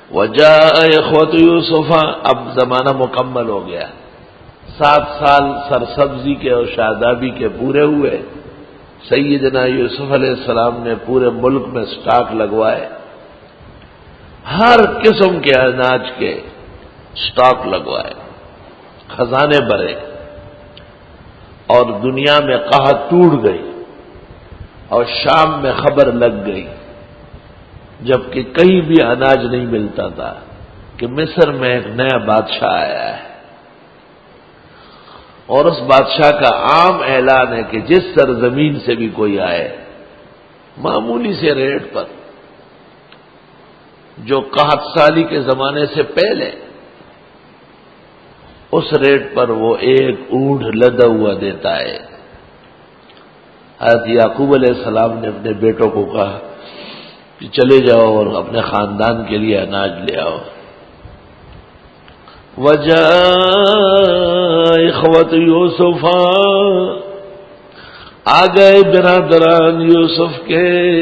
وجاء اخوۃ یوسف، اب زمانہ مکمل ہو گیا، 7 سال سرسبزی کے اور شادابی کے پورے ہوئے. سیدنا یوسف علیہ السلام نے پورے ملک میں سٹاک لگوائے، ہر قسم کے اناج کے سٹاک لگوائے، خزانے بھرے، اور دنیا میں قحط ٹوٹ گئی اور شام میں خبر لگ گئی، جبکہ کہیں بھی اناج نہیں ملتا تھا، کہ مصر میں ایک نیا بادشاہ آیا ہے. اور اس بادشاہ کا عام اعلان ہے کہ جس سرزمین سے بھی کوئی آئے، معمولی سے ریٹ پر، جو قحط سالی کے زمانے سے پہلے، اس ریٹ پر وہ ایک اونٹ لدا ہوا دیتا ہے. حضرت یعقوب علیہ السلام نے اپنے بیٹوں کو کہا کہ چلے جاؤ اور اپنے خاندان کے لیے اناج لے آؤ. وجاء اخوۃ یوسف، آ گئے برادران یوسف کے،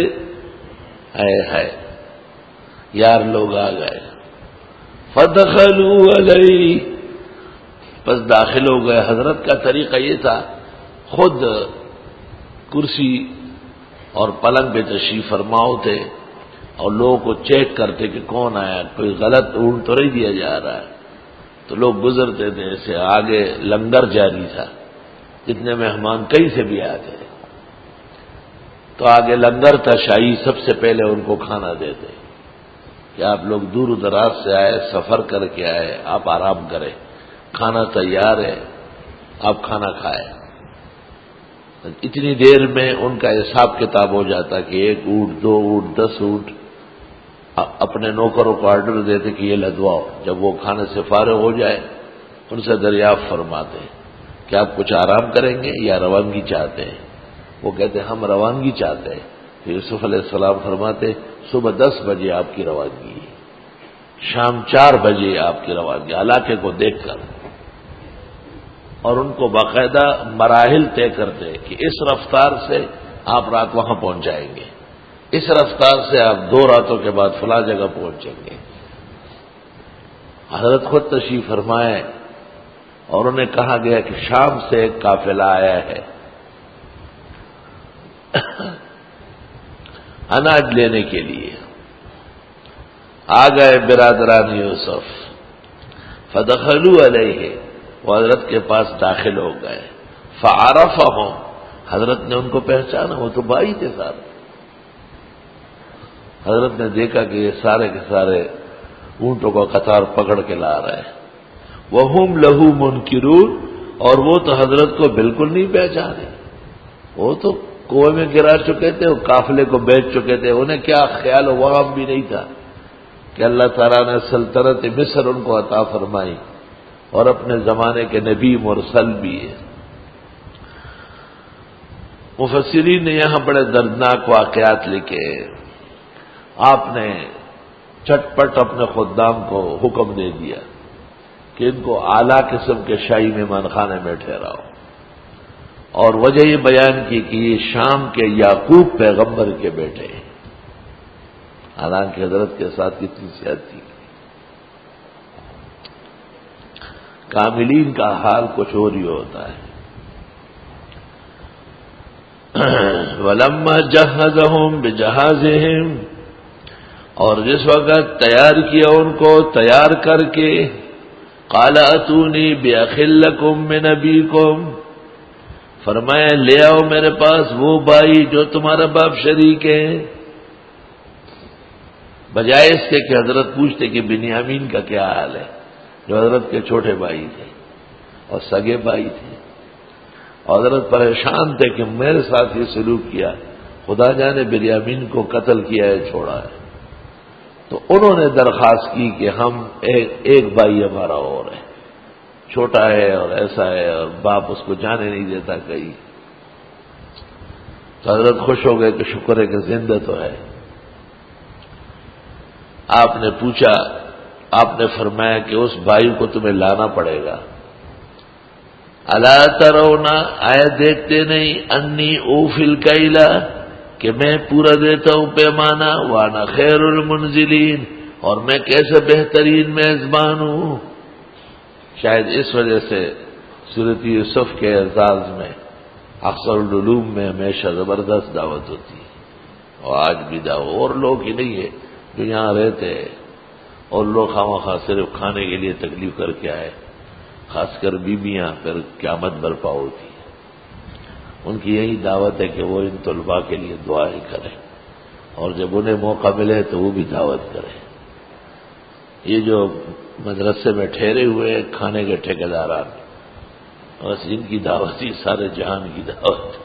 ہے یار لوگ آ گئے. فدخلوا علیہ، بس داخل ہو گئے. حضرت کا طریقہ یہ تھا، خود کرسی اور پلنگ پہ تشریف فرماؤ تھے، اور لوگوں کو چیک کرتے کہ کون آیا، کوئی غلط اونٹ تو نہیں دیا جا رہا ہے. تو لوگ گزرتے تھے، ایسے آگے لنگر جاری تھا، جتنے مہمان کہیں سے بھی آتے تو آگے لنگر تھا شاہی، سب سے پہلے ان کو کھانا دیتے کہ آپ لوگ دور دراز سے آئے، سفر کر کے آئے، آپ آرام کریں، کھانا تیار ہے، آپ کھانا کھائیں. اتنی دیر میں ان کا حساب کتاب ہو جاتا کہ 1 اونٹ 2 اونٹ 10 اونٹ. اپنے نوکروں کو آرڈر دیتے کہ یہ لدواؤ. جب وہ کھانے سے فارغ ہو جائے ان سے دریافت فرماتے کہ آپ کچھ آرام کریں گے یا روانگی چاہتے ہیں. وہ کہتے ہم روانگی چاہتے ہیں. تو یوسف علیہ السلام فرماتے صبح 10 بجے آپ کی روانگی، شام 4 بجے آپ کی روانگی، علاقے کو دیکھ کر. اور ان کو باقاعدہ مراحل طے کرتے کہ اس رفتار سے آپ رات وہاں پہنچ جائیں گے، اس رفتار سے آپ 2 راتوں کے بعد فلاں جگہ پہنچیں گے. حضرت خود تشریف فرمائے اور انہیں کہا گیا کہ شام سے ایک قافلہ آیا ہے اناج لینے کے لیے. آ گئے برادران یوسف، فدخلوا علیہ، وہ حضرت کے پاس داخل ہو گئے. فعرفہم، حضرت نے ان کو پہچانا، وہ تو بھائی تھے سارے. حضرت نے دیکھا کہ یہ سارے کے سارے اونٹوں کو قطار پکڑ کے لا رہے ہیں. وہم لہ منکرون، اور وہ تو حضرت کو بالکل نہیں پہچانے. وہ تو کنویں میں گرا چکے تھے، وہ قافلے کو بیچ چکے تھے. انہیں کیا خیال و وہم بھی نہیں تھا کہ اللہ تعالیٰ نے سلطنت مصر ان کو عطا فرمائی اور اپنے زمانے کے نبی مرسل بھی ہے. مفسرین نے یہاں بڑے دردناک واقعات لکھے. آپ نے چٹ پٹ اپنے خدام کو حکم دے دیا کہ ان کو اعلیٰ قسم کے شاہی مہمان خانے میں ٹھہراؤ، اور وجہ یہ بیان کی کہ یہ شام کے یعقوب پیغمبر کے بیٹے ہیں. حالانکہ حضرت کے ساتھ کتنی صحت تھی. کاملین کا حال کچھ اور ہی ہوتا ہے. وَلَمَّا جَهَّزَهُم بِجَهَازِهِمْ، اور جس وقت تیار کیا ان کو تیار کر کے، قَالَ أَتُونِي بِأَخٍ لَّكُم مِّنْ أَبِيكُمْ، فرمایا لے آؤ میرے پاس وہ بھائی جو تمہارا باپ شریک ہے. بجائے اس کے کہ حضرت پوچھتے کہ بنیامین کا کیا حال ہے، جو حضرت کے چھوٹے بھائی تھے اور سگے بھائی تھے. حضرت پریشان تھے کہ میرے ساتھ یہ سلوک کیا، خدا جانے بنیامین کو قتل کیا ہے چھوڑا ہے. تو انہوں نے درخواست کی کہ ہم ایک بھائی ہمارا اور ہے، چھوٹا ہے اور ایسا ہے، اور باپ اس کو جانے نہیں دیتا کہیں. تو حضرت خوش ہو گئے کہ شکر ہے کہ زندہ تو ہے. آپ نے پوچھا، آپ نے فرمایا کہ اس بھائی کو تمہیں لانا پڑے گا. الا ترون، آیا دیکھتے نہیں، انی اوفی الکیل، کہ میں پورا دیتا ہوں پیمانہ، وانا خیر المنزلین، اور میں کیسے بہترین میزبان ہوں. شاید اس وجہ سے سورۃ یوسف کے اعزاز میں اکثر العلوم میں ہمیشہ زبردست دعوت ہوتی ہے، اور آج بھی دعوت. اور لوگ ہی نہیں ہے جو یہاں رہتے ہیں، اور لوگ خواہ صرف کھانے کے لیے تکلیف کر کے آئے، خاص کر بیویاں پھر قیامت برپا ہوتی ہے. ان کی یہی دعوت ہے کہ وہ ان طلباء کے لیے دعائیں کریں، اور جب انہیں موقع ملے تو وہ بھی دعوت کریں. یہ جو مدرسے میں ٹھہرے ہوئے کھانے کے ٹھیکیداران، بس ان کی دعوت ہی سارے جہان کی دعوت ہے.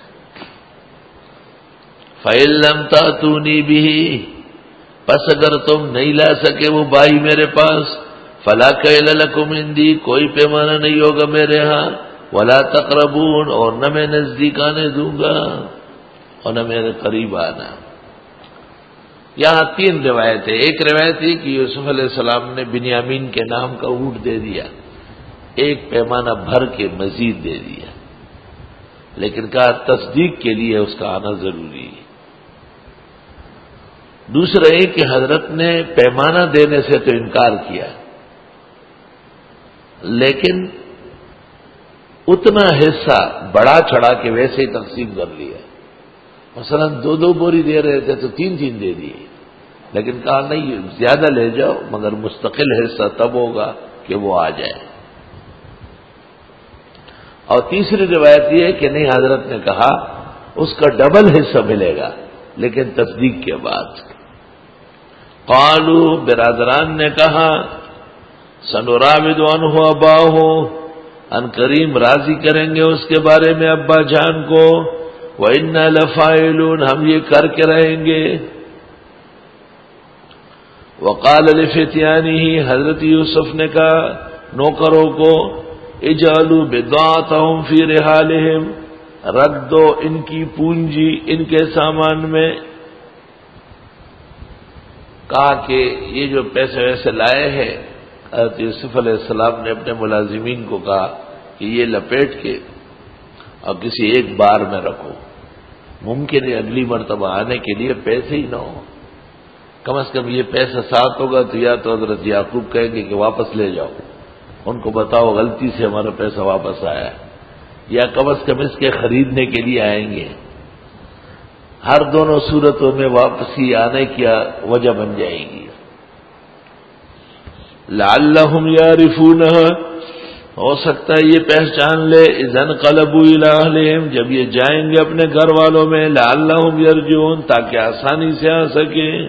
فَإِن لَّمْ تَأْتُونِي بِهِ، پس اگر تم نہیں لا سکے وہ بھائی میرے پاس، فَلَا كَيْلَ لَكُمْ عِندِي، کوئی پیمانہ نہیں ہوگا میرے ہاں، وَلَا تَقْرَبُونَ، اور نہ میں نزدیک آنے دوں گا اور نہ میرے قریب آنا. یہاں تین روایتیں. ایک روایت ہے کہ یوسف علیہ السلام نے بنیامین کے نام کا اونٹ دے دیا، ایک پیمانہ بھر کے مزید دے دیا، لیکن کہا تصدیق کے لیے اس کا آنا ضروری ہے. دوسرا یہ کہ حضرت نے پیمانہ دینے سے تو انکار کیا، لیکن اتنا حصہ بڑا چڑھا کے ویسے ہی تقسیم کر لیا. مثلا 2 بوری دے رہے تھے تو 3 دے دیے، لیکن کہا نہیں زیادہ لے جاؤ، مگر مستقل حصہ تب ہوگا کہ وہ آ جائے. اور تیسری روایت یہ ہے کہ نہیں، حضرت نے کہا اس کا ڈبل حصہ ملے گا لیکن تصدیق کے بعد. قالوا، برادران نے کہا، سنراود عنہ اباہ، ان کریم راضی کریں گے اس کے بارے میں ابا جان کو، وَإِنَّا لَفَاعِلُونَ، ہم یہ کر کے رہیں گے. وقال لفتیانہ، حضرت یوسف نے کہا نوکروں کو، اجعلوا بضاعتهم فی رحالہم، رکھ دو ان کی پونجی ان کے سامان میں. کہا کہ یہ جو پیسے ویسے لائے ہیں، حضرت یوسف علیہ السلام نے اپنے ملازمین کو کہا کہ یہ لپیٹ کے اور کسی ایک بار میں رکھو. ممکن ہے اگلی مرتبہ آنے کے لیے پیسے ہی نہ ہو، کم از کم یہ پیسہ ساتھ ہوگا تو یا تو حضرت یعقوب کہیں گے کہ واپس لے جاؤ، ان کو بتاؤ غلطی سے ہمارا پیسہ واپس آیا، یا کم از کم اس کے خریدنے کے لیے آئیں گے. ہر دونوں صورتوں میں واپسی آنے کی وجہ بن جائے گی. لعلہم یعرفونہ، ہو سکتا ہے یہ پہچان لے، اذا انقلبوا الی اہلہم، جب یہ جائیں گے اپنے گھر والوں میں، لعلہم یرجعون، تاکہ آسانی سے آ سکیں.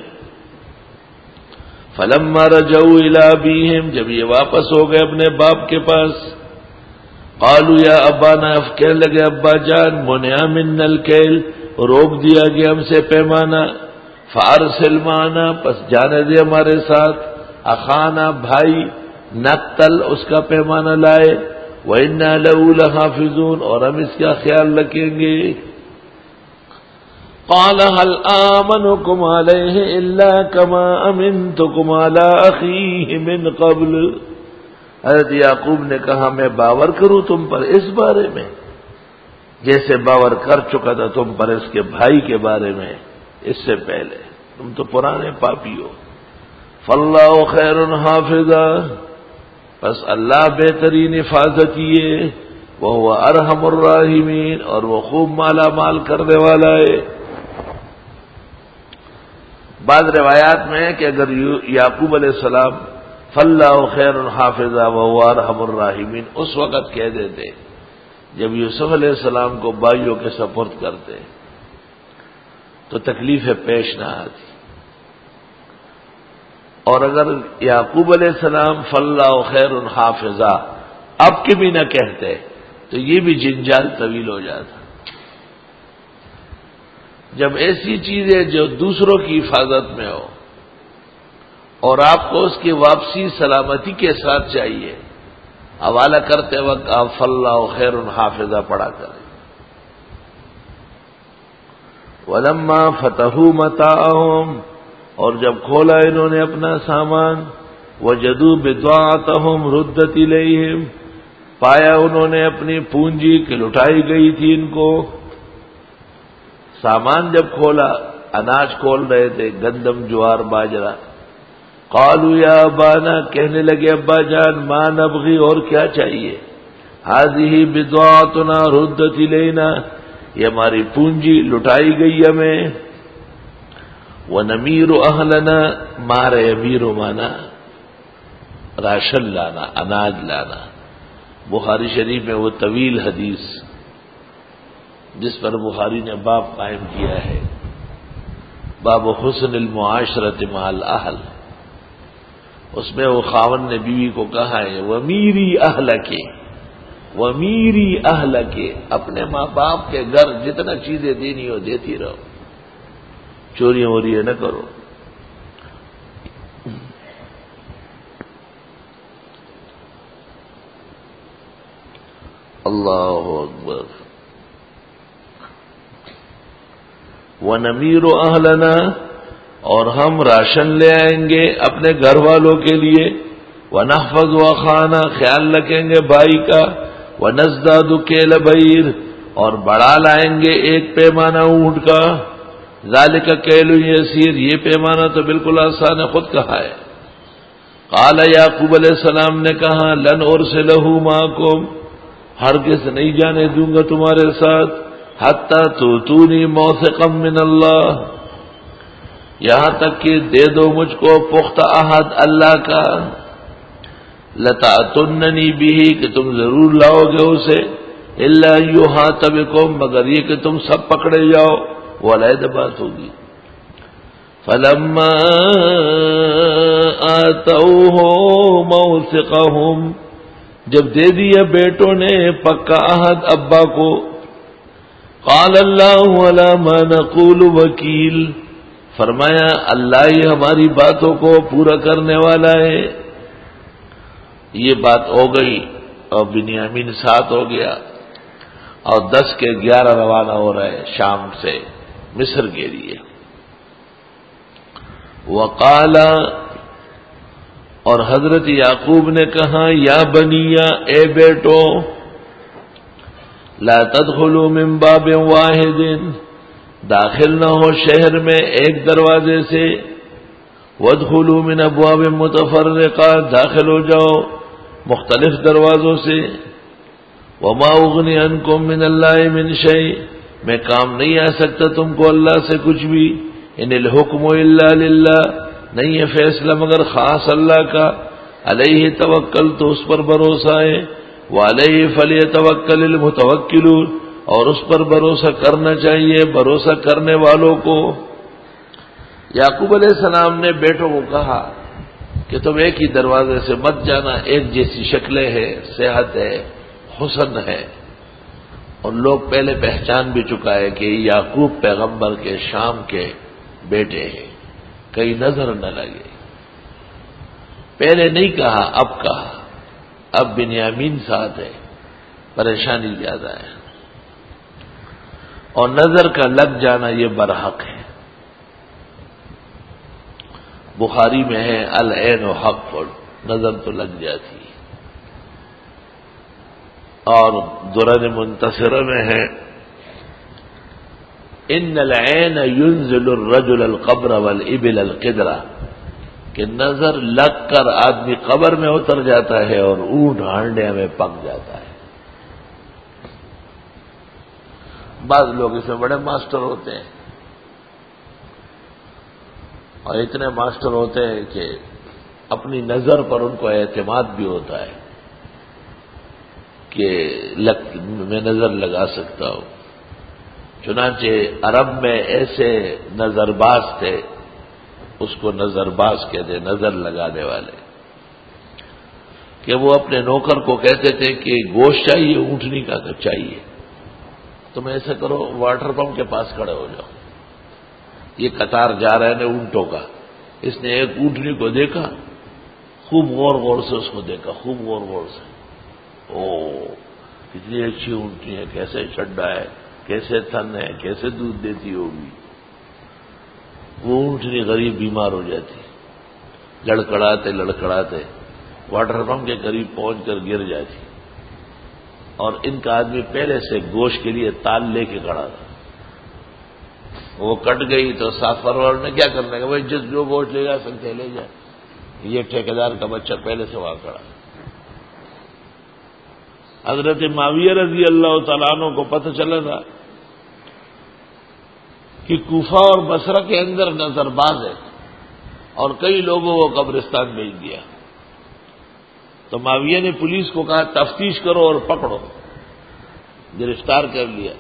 فلما رجعوا الی ابیہم، جب یہ واپس ہو گئے اپنے باپ کے پاس، قالوا یا ابانا، کہنے لگے ابا جان، منع منا الکیل، روک دیا گیا ہم سے پیمانہ، فارسل معنا، پس جانے دے ہمارے ساتھ، اخانا بھائی، نقتل، اس کا پیمانہ لائے، وَإِنَّا لَهُ لَحَافِظُونَ، اور ہم اس کا خیال رکھیں گے. قَالَ هَلْ آمَنُكُمْ عَلَيْهِ إِلَّا كَمَا أَمِنْتُكُمْ عَلَىٰ أَخِيهِ مِنْ قَبْلُ، حضرت یعقوب نے کہا میں باور کروں تم پر اس بارے میں جیسے باور کر چکا تھا تم پر اس کے بھائی کے بارے میں اس سے پہلے، تم تو پرانے پاپی ہو. فَاللَّهُ خَيْرٌ حَافِظًا، بس اللہ بہترین حفاظتی ہے، وَهُوَ أَرْحَمُ الرَّاحِمِينَ، اور وہ خوب مالا مال کرنے والا ہے. بعض روایات میں ہے کہ اگر یعقوب علیہ السلام فَاللَّهُ خَيْرٌ حَافِظًا وَهُوَ أَرْحَمُ الرَّاحِمِينَ اس وقت کہہ دیتے جب یوسف علیہ السلام کو بھائیوں کے سپرد کرتے تو تکلیفیں پیش نہ آتی. اور اگر یعقوب علیہ السلام فَاللَّهُ خَيْرٌ حَافِظًا اب کے بھی نہ کہتے تو یہ بھی جنجال طویل ہو جاتا. جب ایسی چیزیں جو دوسروں کی حفاظت میں ہو اور آپ کو اس کی واپسی سلامتی کے ساتھ چاہیے، حوالہ کرتے وقت آپ فَاللَّهُ خَيْرٌ حَافِظًا پڑھا کریں. وَلَمَّا فَتَحُوا مَتَاعَهُمْ، اور جب کھولا انہوں نے اپنا سامان، وَجَدُوا بِضَاعَتَهُمْ رُدَّتْ إِلَيْهِمْ، پایا انہوں نے اپنی پونجی کہ لٹائی گئی تھی ان کو. سامان جب کھولا، اناج کھول رہے تھے، گندم جوار باجرہ، قالوا یا ابانا، کہنے لگے ابا جان، ما نبغی، اور کیا چاہیے، هذه بضاعتنا ردت الینا، یہ ہماری پونجی لٹائی گئی ہمیں، ونمیر اہلنا، مارے امیر مانا راشن لانا، اناج لانا۔ بخاری شریف میں وہ طویل حدیث جس پر بخاری نے باب قائم کیا ہے، باب حسن المعاشرت مع الاہل، اس میں وہ خاوند نے بیوی کو کہا ہے ومیری اہلک، ومیری اہلک، اپنے ماں باپ کے گھر جتنا چیزیں دینی ہو دیتی رہو، چوریاں ووریاں نہ کرو۔ اللہ اکبر۔ وَنَمِيرُ أَهْلَنَا، اور ہم راشن لے آئیں گے اپنے گھر والوں کے لیے، وَنَحْفَظُ أَخَانَا، خیال رکھیں گے بھائی کا، وَنَزْدَادُ كَيْلَ بَعِيرٍ، اور بڑھا لائیں گے ایک پیمانہ اونٹ کا، ذَلِكَ كَيْلٌ يَسِيرٌ، یہ پیمانہ تو بالکل آسان ہے، خود کہا ہے۔ قال یعقوب علیہ السلام نے کہا لن أرسله معكم، ہرگز نہیں جانے دوں گا تمہارے ساتھ، حتی تؤتونی موثقا من اللہ، یہاں تک کہ دے دو مجھ کو پختہ عہد اللہ کا، لتأتوننی بہ، کہ تم ضرور لاؤ گے اسے، الا یحاط بکم، مگر یہ کہ تم سب پکڑے جاؤ، وہ علیحدہ بات ہوگی۔ فلما آتوہ موثقہم، جب دے دیا بیٹوں نے پکا عہد ابا کو، قال اللہ علی ما نقول وکیل، فرمایا اللہ ہی ہماری باتوں کو پورا کرنے والا ہے۔ یہ بات ہو گئی اور بنیامین ساتھ ہو گیا، اور 10 کے 11 روانہ ہو رہے شام سے مصر کے لیے۔ وقال، اور حضرت یعقوب نے کہا یا بنیا، اے بیٹو، لا تدخلوا من باب واحد، داخل نہ ہو شہر میں ایک دروازے سے، وادخلوا من ابواب متفرقہ، داخل ہو جاؤ مختلف دروازوں سے، وما اغنی عنکم من اللہ من شیء، میں کام نہیں آ سکتا تم کو اللہ سے کچھ بھی، ان الحکم الا للہ، نہیں ہے فیصلہ مگر خاص اللہ کا، علیہ توکل، تو اس پر بھروسہ ہے، وعلیہ فلیتوکل المتوکلون، اور اس پر بھروسہ کرنا چاہیے بھروسہ کرنے والوں کو۔ یعقوب علیہ السلام نے بیٹوں کو کہا کہ تم ایک ہی دروازے سے مت جانا، ایک جیسی شکلیں ہیں، صحت ہے، حسن ہے، اور لوگ پہلے پہچان بھی چکا ہے کہ یعقوب پیغمبر کے شام کے بیٹے ہیں، کہیں نظر نہ لگے۔ پہلے نہیں کہا، اب کہا، اب بنیامین ساتھ ہے، پریشانی زیادہ ہے، اور نظر کا لگ جانا یہ برحق ہے۔ بخاری میں ہے العین حق، نظر تو لگ جاتی ہے، اور درر منتصرہ میں ہے ان العین ينزل الرجل القبر والابل القدرہ، کہ نظر لگ کر آدمی قبر میں اتر جاتا ہے اور اونٹ ہانڈے میں پک جاتا ہے۔ بعض لوگ اس میں بڑے ماسٹر ہوتے ہیں، اور اتنے ماسٹر ہوتے ہیں کہ اپنی نظر پر ان کو اعتماد بھی ہوتا ہے کہ میں نظر لگا سکتا ہوں۔ چنانچہ عرب میں ایسے نظر باز تھے، اس کو نظر باز کہتے، نظر لگانے والے، کہ وہ اپنے نوکر کو کہتے تھے کہ گوشت چاہیے، اونٹنی کا چاہیے، تم ایسا کرو واٹر پمپ کے پاس کھڑے ہو جاؤ، یہ قطار جا رہے ہیں اونٹوں کا، اس نے ایک اونٹنی کو دیکھا، خوب غور غور سے اس کو دیکھا، خوب غور غور سے، او کتنی اچھی اونٹنی ہے، کیسے چڈا ہے، کیسے تھن ہے، کیسے دودھ دیتی ہوگی۔ وہ اونٹنی غریب بیمار ہو جاتی، لڑکڑاتے لڑکڑاتے واٹر پمپ کے قریب پہنچ کر گر جاتی، اور ان کا آدمی پہلے سے گوشت کے لیے تال لے کے کھڑا تھا۔ وہ کٹ گئی تو سافر والوں نے کیا کرنے کا، بھائی جس جو گوشت لے جا سکتے لے جائے، یہ ٹھیکیدار کا بچہ پہلے سے وہاں کھڑا. حضرت معاویہ رضی اللہ تعالیٰ عنہ کو پتہ چلا تھا کہ کوفہ اور بصرہ کے اندر نظر باز ہے اور کئی لوگوں کو قبرستان بھیج دیا. تو معاویہ نے پولیس کو کہا تفتیش کرو اور پکڑو. گرفتار کر لیا.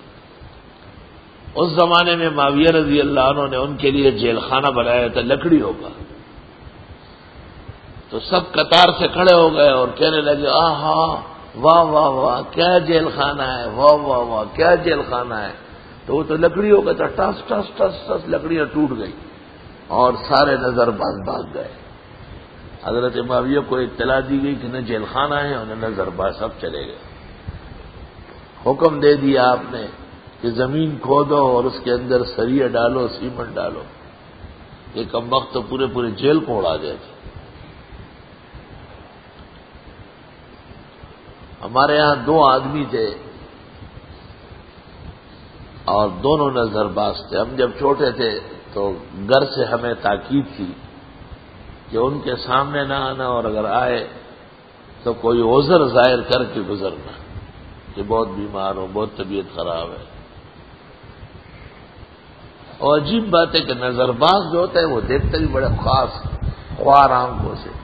اس زمانے میں معاویہ رضی اللہ عنہ نے ان کے لیے جیل خانہ بنایا تھا لکڑیوں کا. تو سب قطار سے کھڑے ہو گئے اور کہنے لگے آہا واہ واہ واہ کیا جیل خانہ ہے، واہ واہ واہ کیا جیل خانہ ہے. تو وہ تو لکڑیوں کا تھا، ٹس ٹس ٹس ٹس لکڑیاں ٹوٹ گئی اور سارے نظر باز بھاگ گئے. حضرت معاویہ کو اطلاع دی گئی کہ نہ جیل خانہ ہے اور نہ نظر باز، سب چلے گئے. حکم دے دیا آپ نے کہ زمین کھودو اور اس کے اندر سریہ ڈالو، سیمنٹ ڈالو. یہ کم وقت تو پورے پورے جیل کو اڑا گئے تھے. ہمارے یہاں 2 آدمی تھے اور دونوں نظر باز تھے. ہم جب چھوٹے تھے تو گھر سے ہمیں تاکید تھی کہ ان کے سامنے نہ آنا اور اگر آئے تو کوئی عذر ظاہر کر کے گزرنا کہ بہت بیمار ہو، بہت طبیعت خراب ہے. اور عجیب بات ہے کہ نظر باز جو ہوتا ہے وہ دیکھتے بھی بڑے خاص خوار آنکھوں سے.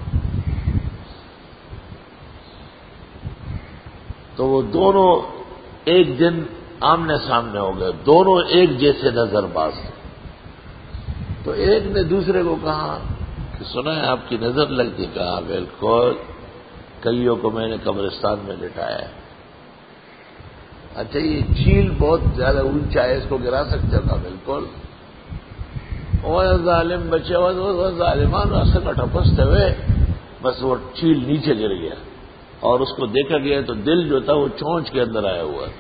تو وہ دونوں ایک دن آمنے سامنے ہو گئے، دونوں ایک جیسے نظر باز تھے. تو ایک نے دوسرے کو کہا کہ سنا ہے آپ کی نظر لگتی. کہا بالکل، کئیوں کو میں نے قبرستان میں لٹایا ہے. اچھا یہ چیل بہت زیادہ اونچا ہے، اس کو گرا سکتے ہو؟ بالکل. وہ ظالم بچے وہ ظالمان راستے کا ٹپستے ہوئے بس وہ چیل نیچے گر گیا اور اس کو دیکھا گیا تو دل جو تھا وہ چونچ کے اندر آیا ہوا.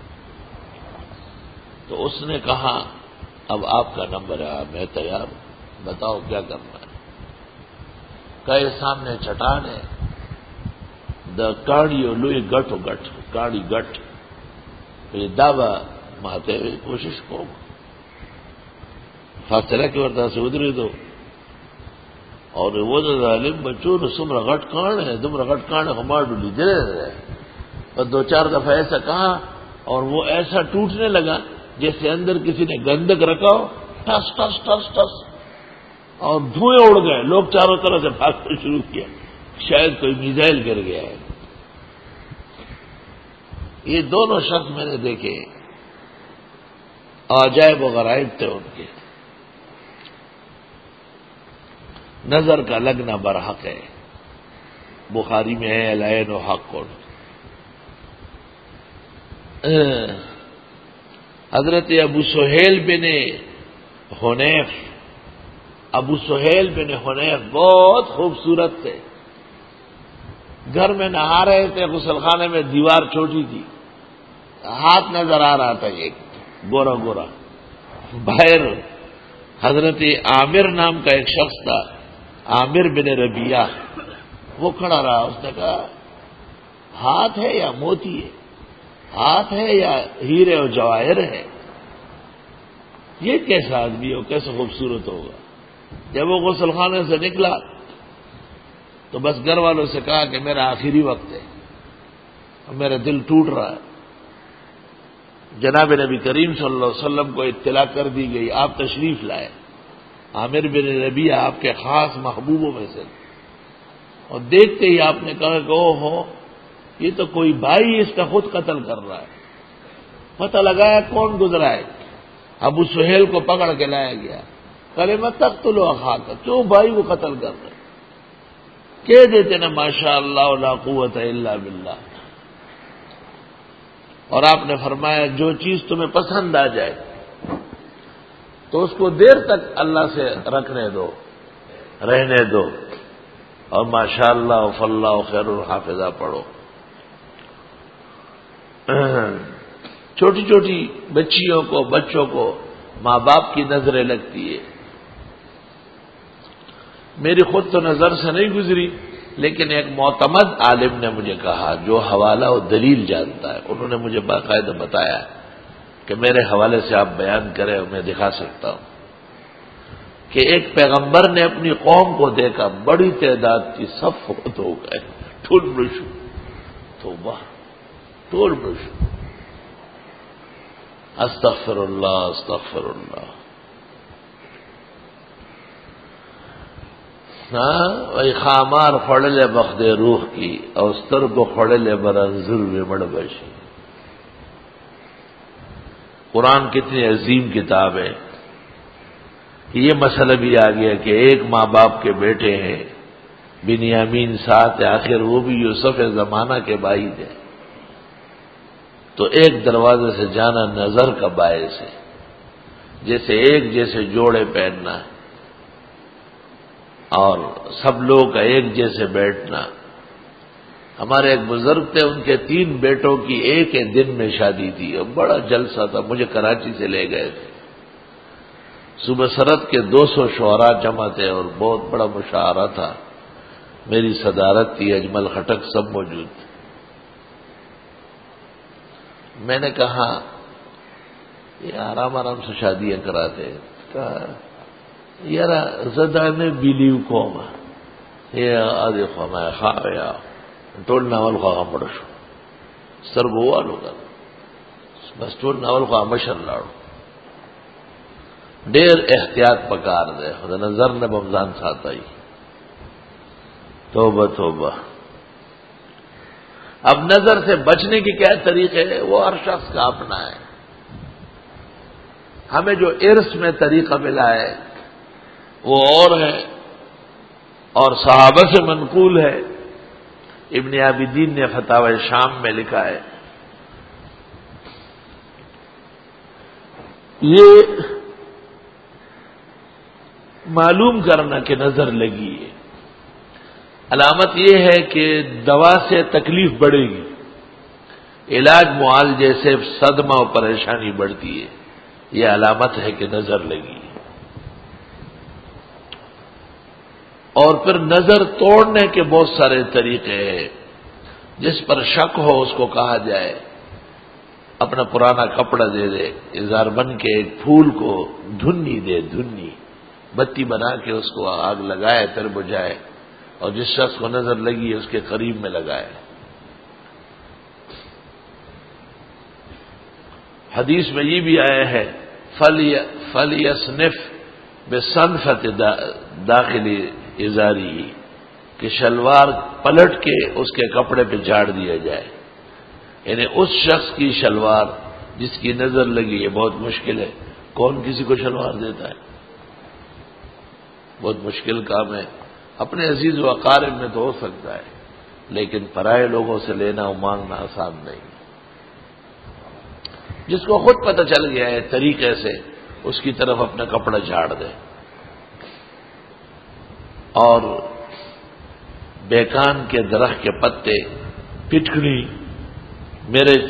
تو اس نے کہا اب آپ کا نمبر ہے، میں تیار ہوں، بتاؤ کیا کرنا ہے. کہے سامنے چٹان ہے، دا کاڑیو لوئی گٹ گٹ کاڑی گٹ یہ دابا ماتے ہوئے کوشش کو فاصلہ کی ورطہ سے ادھر دو. اور وہ ظالم بچوں نے سمر غٹ کان ہے، تم رغٹ کان ہمار ڈولی دے رہے. اور 2-4 دفعہ ایسا کہا اور وہ ایسا ٹوٹنے لگا جیسے اندر کسی نے گندک رکھا ہو. ٹس ٹس ٹس ٹس اور دھوئیں اڑ گئے. لوگ چاروں طرف سے بھاگنا شروع کیا، شاید کوئی میزائل گر گیا ہے. یہ دونوں شخص میں نے دیکھے، عجائب و غرائب تھے ان کے. نظر کا لگنا برحق ہے، بخاری میں ہے العین و حق. حضرت ابو سہیل بن حنیف، ابو سہیل بن حنیف بہت خوبصورت تھے. گھر میں نہا رہے تھے، غسل خانے میں دیوار چھوٹی تھی، ہاتھ نظر آ رہا تھا ایک گورا گورا. باہر حضرت عامر نام کا ایک شخص تھا، عامر بن ربیعہ، وہ کھڑا رہا. اس نے کہا ہاتھ ہے یا موتی ہے، ہاتھ ہے یا ہیرے اور جواہر ہے، یہ کیسا آدمی ہو، کیسا خوبصورت ہوگا. جب وہ غسل خانے سے نکلا تو بس گھر والوں سے کہا کہ میرا آخری وقت ہے اور میرا دل ٹوٹ رہا ہے. جناب نبی کریم صلی اللہ علیہ وسلم کو اطلاع کر دی گئی، آپ تشریف لائے. عامر بن ربیعہ آپ کے خاص محبوبوں میں سے، اور دیکھتے ہی آپ نے کہا کہ او ہو یہ تو کوئی بھائی اس کا خود قتل کر رہا ہے. پتہ لگایا کون گزرا ہے. ابو سہیل کو پکڑ کے لایا گیا. کلمہ تقتل اخاک، کیوں بھائی کو قتل کر رہے؟ کہہ دیتے نا ماشاء اللہ لا قوت الا باللہ. اور آپ نے فرمایا جو چیز تمہیں پسند آ جائے تو اس کو دیر تک اللہ سے رکھنے دو، رہنے دو، اور ماشاء اللہ فاللہ خیر الحافظہ پڑھو. چھوٹی چھوٹی بچیوں کو، بچوں کو ماں باپ کی نظریں لگتی ہے. میری خود تو نظر سے نہیں گزری، لیکن ایک معتمد عالم نے مجھے کہا جو حوالہ و دلیل جانتا ہے، انہوں نے مجھے باقاعدہ بتایا کہ میرے حوالے سے آپ بیان کریں اور میں دکھا سکتا ہوں کہ ایک پیغمبر نے اپنی قوم کو دیکھا، بڑی تعداد کی، سب فوت ہو گئے، ٹول برشو، توبہ، ٹول برشو، استغفر اللہ استغفر اللہ. وی خامار خوڑلے بخد روح کی، اور ستر کو خوڑلے برنظر ومڑ بشی. قرآن کتنی عظیم کتاب ہے کہ یہ مسئلہ بھی آ گیا کہ ایک ماں باپ کے بیٹے ہیں، بنیامین ساتھ، آخر وہ بھی یوسف زمانہ کے بھائی تھے، تو ایک دروازے سے جانا نظر کا باعث ہے، جیسے ایک جیسے جوڑے پہننا اور سب لوگ کا ایک جیسے بیٹھنا. ہمارے ایک بزرگ تھے، ان کے 3 بیٹوں کی ایک دن میں شادی تھی، اور بڑا جلسہ تھا، مجھے کراچی سے لے گئے تھے. صبح سرد کے 200 شعراء جمع تھے اور بہت بڑا مشاعرہ تھا، میری صدارت تھی، اجمل خٹک سب موجود تھے. میں نے کہا یہ آرام آرام سے شادیاں کراتے، کہا یار زدہ میں بیلیو قوم یہ آدھے قوم ہے خواہ یا ٹول ناول خواہ پڑو شو سرگو والو کا بس ٹول ناول خواہ مشر لاڑو ډیر احتیاط پکار دے، خدا نظر نے بمزان ساتھ آئی. توبہ توبہ. اب نظر سے بچنے کے کیا طریقے ہیں، وہ ہر شخص کا اپنا ہے. ہمیں جو ارث میں طریقہ ملا ہے وہ اور ہے، اور صحابہ سے منقول ہے. ابن عابدین نے فتاوی شام میں لکھا ہے، یہ معلوم کرنا کہ نظر لگی ہے، علامت یہ ہے کہ دوا سے تکلیف بڑھے گی، علاج معالجے سے صدمہ و پریشانی بڑھتی ہے، یہ علامت ہے کہ نظر لگی. اور پھر نظر توڑنے کے بہت سارے طریقے ہیں. جس پر شک ہو اس کو کہا جائے اپنا پرانا کپڑا دے دے، اظہار بن کے ایک پھول کو دھنی دے، دھنی بتی بنا کے اس کو آگ لگائے پھر بجھائے، اور جس شخص کو نظر لگی ہے اس کے قریب میں لگائے. حدیث میں یہ بھی آیا ہے فَلْيَصْنِفْ بِصَنْفَةِ داخلی ازاری، کہ شلوار پلٹ کے اس کے کپڑے پہ جھاڑ دیا جائے. یعنی اس شخص کی شلوار جس کی نظر لگی ہے، بہت مشکل ہے، کون کسی کو شلوار دیتا ہے؟ بہت مشکل کام ہے. اپنے عزیز و اقارب میں تو ہو سکتا ہے، لیکن پرائے لوگوں سے لینا و مانگنا آسان نہیں. جس کو خود پتہ چل گیا ہے طریقے سے، اس کی طرف اپنا کپڑا جھاڑ دے. اور بیکان کے درخت کے پتے، پٹکڑی، مرچ،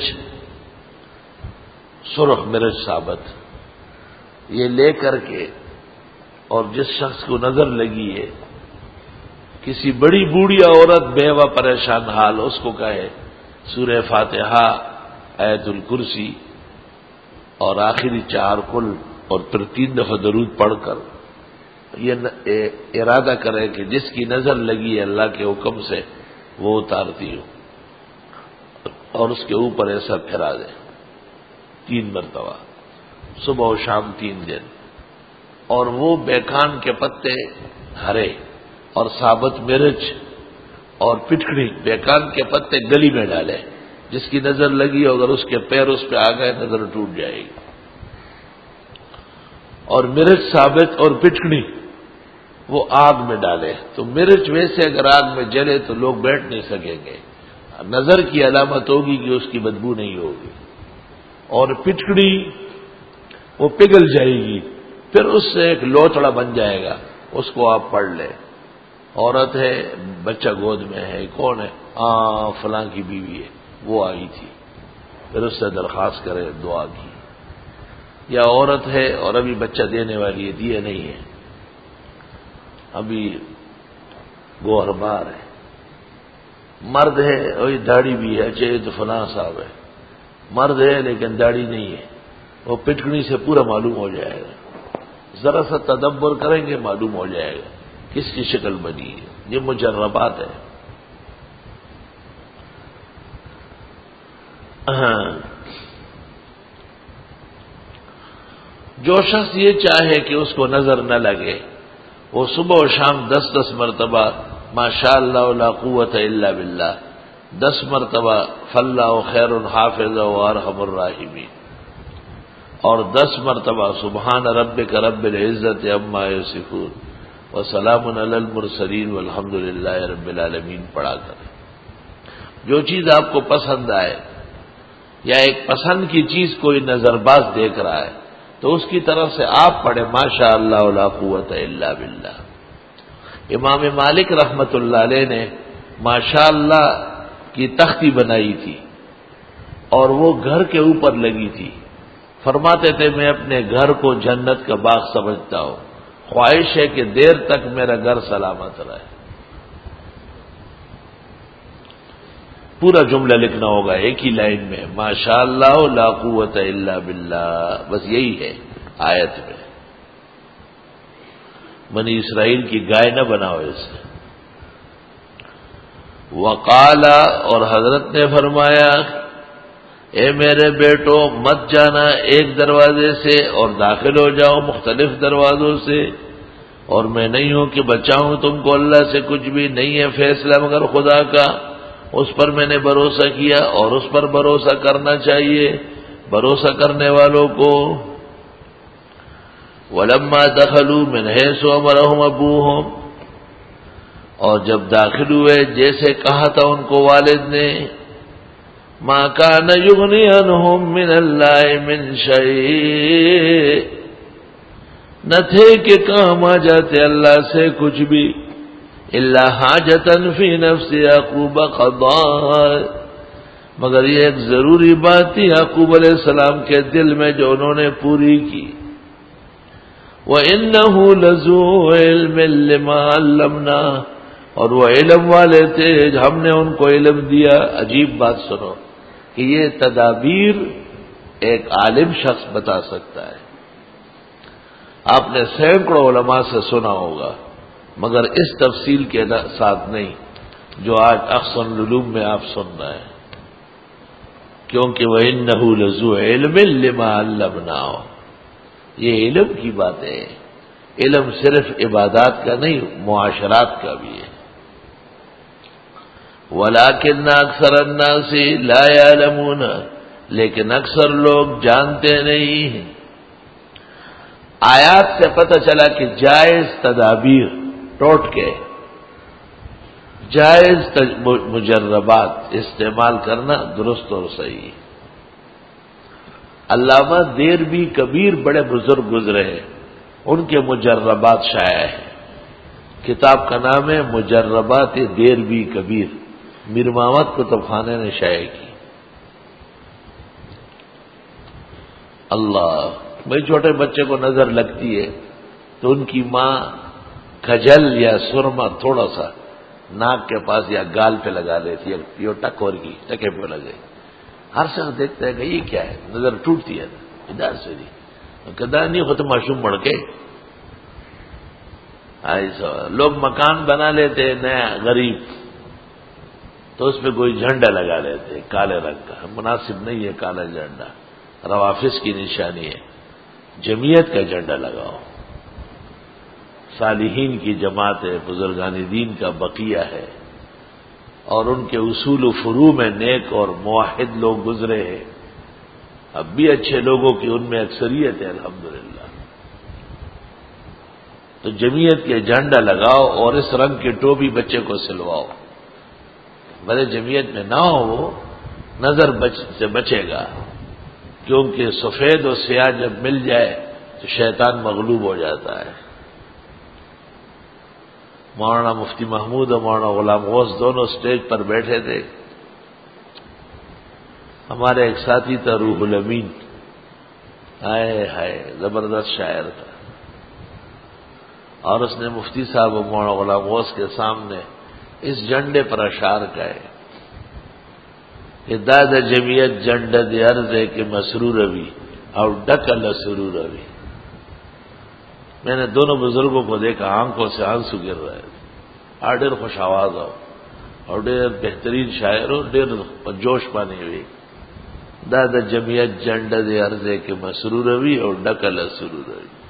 سرخ مرچ ثابت، یہ لے کر کے، اور جس شخص کو نظر لگی ہے، کسی بڑی بوڑھی عورت بیوہ پریشان حال، اس کو کہے سورہ فاتحہ، آیت الکرسی اور آخری 4 کل، اور پھر 3 دفعہ درود پڑھ کر یہ ارادہ کرے کہ جس کی نظر لگی ہے اللہ کے حکم سے وہ اتارتی ہو، اور اس کے اوپر ایسا پھرا دے 3 مرتبہ، صبح و شام 3 دن. اور وہ بیکان کے پتے ہرے اور ثابت مرچ اور پٹکڑی، بیکان کے پتے گلی میں ڈالے، جس کی نظر لگی اگر اس کے پیر اس پہ آ گئے نظر ٹوٹ جائے گی. اور مرچ ثابت اور پٹکڑی وہ آگ میں ڈالے، تو مرچ ویسے اگر آگ میں جلے تو لوگ بیٹھ نہیں سکیں گے، نظر کی علامت ہوگی کہ اس کی بدبو نہیں ہوگی. اور پٹکڑی وہ پگھل جائے گی، پھر اس سے ایک لوتڑا بن جائے گا، اس کو آپ پڑھ لیں. عورت ہے، بچہ گود میں ہے، کون ہے؟ فلاں کی بیوی ہے، وہ آئی تھی، پھر اس سے درخواست کرے دعا کی. یا عورت ہے اور ابھی بچہ دینے والی ہے، دیا نہیں ہے، ابھی گوہر بار ہے. مرد ہے، وہی داڑھی بھی ہے، چاہے تو فلاں صاحب ہے، مرد ہے لیکن داڑھی نہیں ہے، وہ پٹکڑی سے پورا معلوم ہو جائے گا. ذرا سا تدبر کریں گے معلوم ہو جائے گا کس کی شکل بنی ہے. یہ مجربات ہے. جو شخص یہ چاہے کہ اس کو نظر نہ لگے وہ صبح و شام 10 مرتبہ ماشاء اللہ لا قوت الا باللہ 10 مرتبہ فاللہ خیر حافظ و ارحم الراحمین اور 10 مرتبہ سبحان ربک رب العزت عما یصفون وسلام علی المرسلین والحمد للہ رب العالمین پڑھا کریں. جو چیز آپ کو پسند آئے یا ایک پسند کی چیز کوئی نظر باز دیکھ رہا ہے تو اس کی طرف سے آپ پڑھیں ماشاء اللہ لا قوت الا باللہ. امام مالک رحمت اللہ علیہ نے ماشاء اللہ کی تختی بنائی تھی اور وہ گھر کے اوپر لگی تھی. فرماتے تھے میں اپنے گھر کو جنت کا باغ سمجھتا ہوں, خواہش ہے کہ دیر تک میرا گھر سلامت رہے. پورا جملہ لکھنا ہوگا ایک ہی لائن میں ماشاء اللہ لا قوت الا باللہ, بس یہی ہے آیت میں. بنی اسرائیل کی گائے نہ بناؤ اسے. وقالا اور حضرت نے فرمایا اے میرے بیٹو مت جانا ایک دروازے سے اور داخل ہو جاؤ مختلف دروازوں سے, اور میں نہیں ہوں کہ بچاؤں تم کو اللہ سے, کچھ بھی نہیں ہے فیصلہ مگر خدا کا, اس پر میں نے بھروسہ کیا اور اس پر بھروسہ کرنا چاہیے بھروسہ کرنے والوں کو. وَلَمَّا دَخَلُوا مِنْ حَيْثُ أَمَرَهُمْ أَبُوهُمْ اور جب داخل ہوئے جیسے کہا تھا ان کو والد نے مَا كَانَ يُغْنِي عَنْهُمْ مِنَ اللَّهِ مِنْ شَيْءٍ نہ تھے کہ کام آ جاتے اللہ سے کچھ بھی الا حاجتن فی نفس یعقوب قضاء مگر یہ ایک ضروری بات تھی یعقوب علیہ السلام کے دل میں جو انہوں نے پوری کی. وَإِنَّهُ لَذُو عِلْمٍ لِّمَا عَلَّمْنَاهُ اور وہ علم والے تھے ہم نے ان کو علم دیا. عجیب بات سنو کہ یہ تدابیر ایک عالم شخص بتا سکتا ہے. آپ نے سینکڑوں علماء سے سنا ہوگا مگر اس تفصیل کے ساتھ نہیں جو آج احسن العلوم میں آپ سن رہے ہیں, کیونکہ وَإِنَّهُ لَذُو عِلْمٍ لِّمَا عَلَّمْنَاهُ یہ علم کی بات ہے. علم صرف عبادات کا نہیں معاشرات کا بھی ہے. وَلَٰكِنَّ أَكْثَرَ النَّاسِ لَا يَعْلَمُونَ لیکن اکثر لوگ جانتے نہیں ہیں. آیات سے پتہ چلا کہ جائز تدابیر ٹوٹ کے جائز مجربات استعمال کرنا درست اور صحیح. علامہ دیربی کبیر بڑے بزرگ گزرے ہیں, ان کے مجربات شائع ہیں. کتاب کا نام ہے مجربات دیربی کبیر, میر محمد کتب خانے نے شائع کی. اللہ بھائی چھوٹے بچے کو نظر لگتی ہے تو ان کی ماں کھجل یا سرما تھوڑا سا ناک کے پاس یا گال پہ لگا لیتی ہے, یہ ٹک اور کی ٹکے پہ لگے. ہر شخص دیکھتا ہے کہ یہ کیا ہے, نظر ٹوٹتی ہے ادھر سے کدا نہیں ہوتا معصوم بڑھ کے. ایسا لوگ مکان بنا لیتے نیا غریب تو اس پہ کوئی جھنڈا لگا لیتے کالے رنگ کا, مناسب نہیں ہے کالا جھنڈا, روافظ کی نشانی ہے. جمعیت کا جھنڈا لگاؤ, صالحین کی جماعت ہے, بزرگان دین کا بقیہ ہے اور ان کے اصول و فروع میں نیک اور موحد لوگ گزرے ہیں. اب بھی اچھے لوگوں کی ان میں اکثریت ہے الحمدللہ. تو جمعیت کے جھنڈا لگاؤ اور اس رنگ کی ٹوپی بچے کو سلواؤ. بھلے جمعیت میں نہ ہو وہ نظر سے بچے گا, کیونکہ سفید و سیاہ جب مل جائے تو شیطان مغلوب ہو جاتا ہے. مولانا مفتی محمود اور مولانا غلام غوث دونوں اسٹیج پر بیٹھے تھے. ہمارے ایک ساتھی تھا روح الامین, ہائے زبردست شاعر تھا, اور اس نے مفتی صاحب و مولانا غلام غوث کے سامنے اس جھنڈے پر اشعار کہے کہ داد جمعیت جھنڈا دے عرض ہے کہ مسرور روی اور ڈکل سرور روی. میں نے دونوں بزرگوں کو دیکھا، آنکھوں سے آنسو گر رہے تھے، ڈیر خوش آواز ہو اور ډېر بہترین شاعر ہو، ډېر جوش پانی ہوئی دا د جمعیت جنډه دې ارزه کې مسرور وي او ډکل سرور وي.